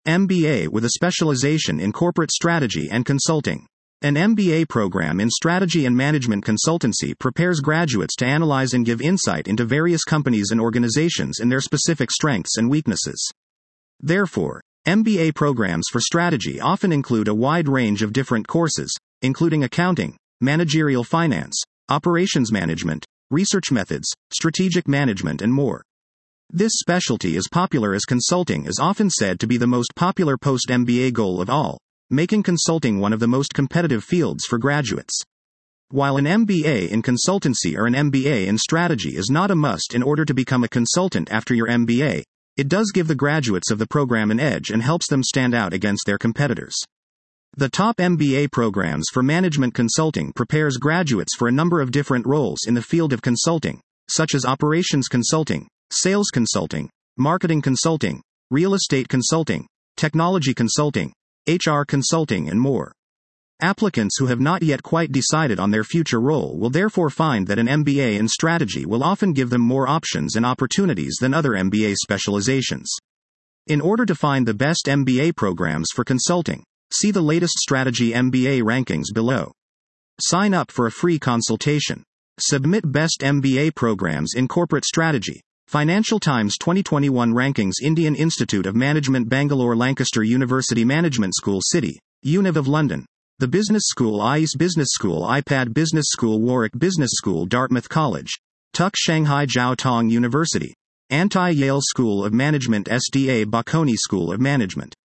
MBA with a specialization in corporate strategy and consulting. An MBA program in strategy and management consultancy prepares graduates to analyze and give insight into various companies and organizations and their specific strengths and weaknesses. Therefore, MBA programs for strategy often include a wide range of different courses, including accounting, managerial finance, operations management, research methods, strategic management, and more. This specialty is popular as consulting is often said to be the most popular post-MBA goal of all, making consulting one of the most competitive fields for graduates. While an MBA in consultancy or an MBA in strategy is not a must in order to become a consultant after your MBA, it does give the graduates of the program an edge and helps them stand out against their competitors. The top MBA programs for management consulting prepares graduates for a number of different roles in the field of consulting, such as operations consulting, sales consulting, marketing consulting, real estate consulting, technology consulting, HR consulting, and more. Applicants who have not yet quite decided on their future role will therefore find that an MBA in strategy will often give them more options and opportunities than other MBA specializations. In order to find the best MBA programs for consulting, see the latest strategy MBA rankings below. Sign up for a free consultation. Submit Best MBA Programs in Corporate Strategy. Financial Times 2021 Rankings. Indian Institute of Management, Bangalore, Lancaster University, Management School, City, Univ of London, The Business School, ICE Business School, iPad Business School, Warwick Business School, Dartmouth College, Tuck, Shanghai Jiao Tong University, Anti Yale School of Management, SDA Bocconi School of Management.